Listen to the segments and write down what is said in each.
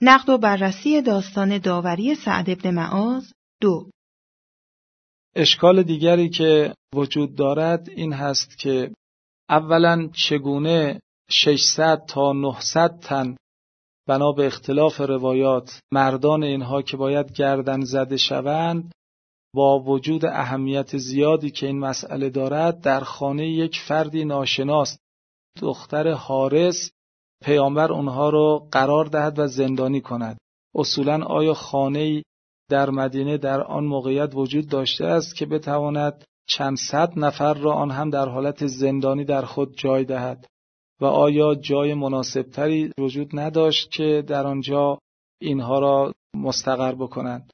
نقد و بررسی داستان داوری سعد بن معاذ 2. اشکال دیگری که وجود دارد این هست که اولا چگونه 600 تا 900 تن بنا به اختلاف روایات مردان اینها که باید گردن زده شوند با وجود اهمیت زیادی که این مسئله دارد در خانه یک فردی ناشناس دختر حارس پیامبر اونها رو قرار دهد و زندانی کند. اصولاً آیا خانه‌ای در مدینه در آن موقعیت وجود داشته است که بتواند چند صد نفر را آن هم در حالت زندانی در خود جای دهد و آیا جای مناسبتری وجود نداشت که در آنجا اینها را مستقر بکنند؟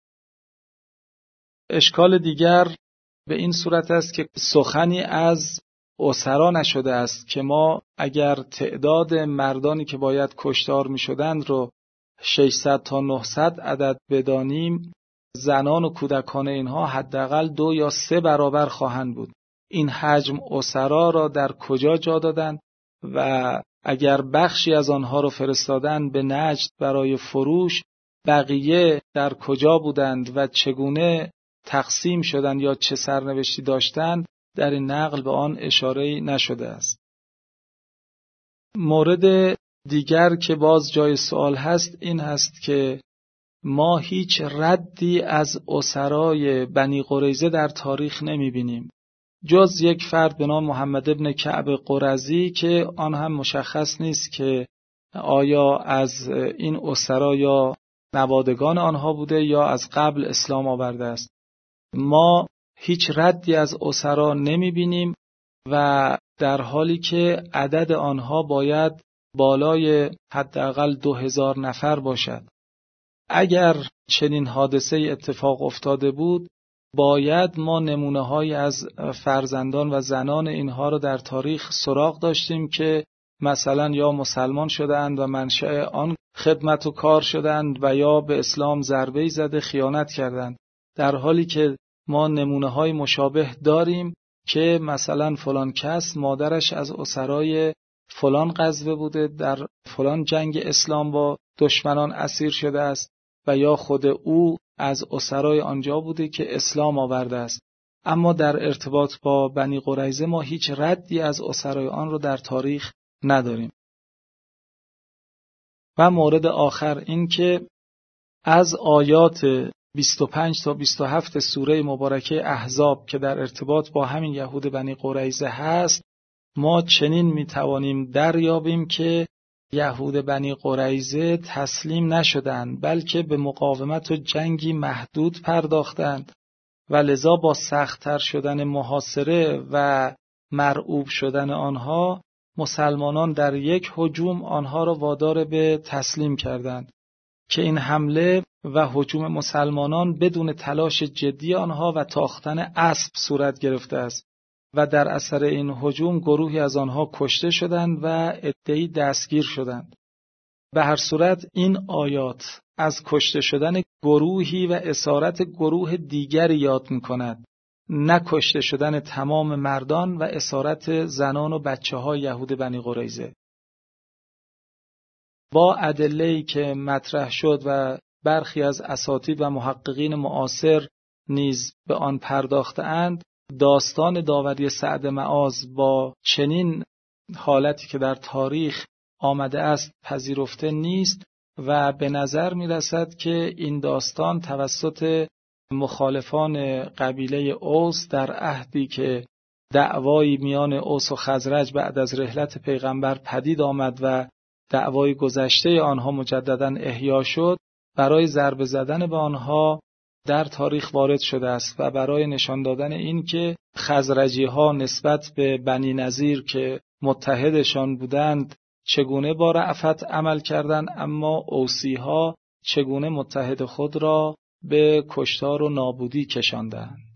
اشکال دیگر به این صورت است که سخنی از اسرا نشده است که ما اگر تعداد مردانی که باید کشتار می شدند رو 600 تا 900 عدد بدانیم، زنان و کودکان اینها حداقل 2 یا 3 برابر خواهند بود. این حجم اسرا را در کجا جا دادند و اگر بخشی از آنها رو فرستادن به نجد برای فروش، بقیه در کجا بودند و چگونه تقسیم شدند یا چه سرنوشتی داشتند در این نقل به آن اشاره نشده است. مورد دیگر که باز جای سوال هست این هست که ما هیچ ردی از اسرای بنی قریظه در تاریخ نمی‌بینیم جز یک فرد به نام محمد ابن کعب قرظی که آن هم مشخص نیست که آیا از این اسرا یا نوادگان آنها بوده یا از قبل اسلام آورده است. ما هیچ ردی از اسرا نمی‌بینیم و در حالی که عدد آنها باید بالای حداقل 2000 نفر باشد. اگر چنین حادثه اتفاق افتاده بود باید ما نمونه‌هایی از فرزندان و زنان اینها را در تاریخ سراغ داشتیم که مثلا یا مسلمان شدند و منشأ آن خدمت و کار شدند و یا به اسلام ضربه‌ای زده خیانت کردند، در حالی که ما نمونه‌های مشابه داریم که مثلا فلان کس مادرش از اسرای فلان غزوه بوده، در فلان جنگ اسلام با دشمنان اسیر شده است و یا خود او از اسرای آنجا بوده که اسلام آورده است. اما در ارتباط با بنی قریظه ما هیچ ردی از اسرای آن رو در تاریخ نداریم. و مورد آخر این که از آیات 25 تا 27 سوره مبارکه احزاب که در ارتباط با همین یهود بنی قریظه هست ما چنین میتوانیم دریابیم که یهود بنی قریظه تسلیم نشدند بلکه به مقاومت و جنگی محدود پرداختند و لذا با سخت‌تر شدن محاصره و مرعوب شدن آنها مسلمانان در یک هجوم آنها را وادار به تسلیم کردند که این حمله و هجوم مسلمانان بدون تلاش جدی آنها و تاختن اسب صورت گرفته است و در اثر این هجوم گروهی از آنها کشته شدند و عده‌ای دستگیر شدند. به هر صورت این آیات از کشته شدن گروهی و اسارت گروه دیگری یاد می‌کند، نه کشته شدن تمام مردان و اسارت زنان و بچه‌های یهود بنی قریظه. با ادله‌ای که مطرح شد و برخی از اساتید و محققین معاصر نیز به آن پرداخته‌اند، داستان داوری سعد معاذ با چنین حالتی که در تاریخ آمده است پذیرفته نیست و به نظر می رسد که این داستان توسط مخالفان قبیله اوس در عهدی که دعوایی میان اوس و خزرج بعد از رحلت پیغمبر پدید آمد و دعوای گذشته آنها مجدداً احیا شد، برای ضربه زدن به آنها در تاریخ وارد شده است و برای نشان دادن این که خزرجی ها نسبت به بنی نضیر که متحدشان بودند چگونه با رأفت عمل کردند، اما اوسی ها چگونه متحد خود را به کشتار و نابودی کشاندند.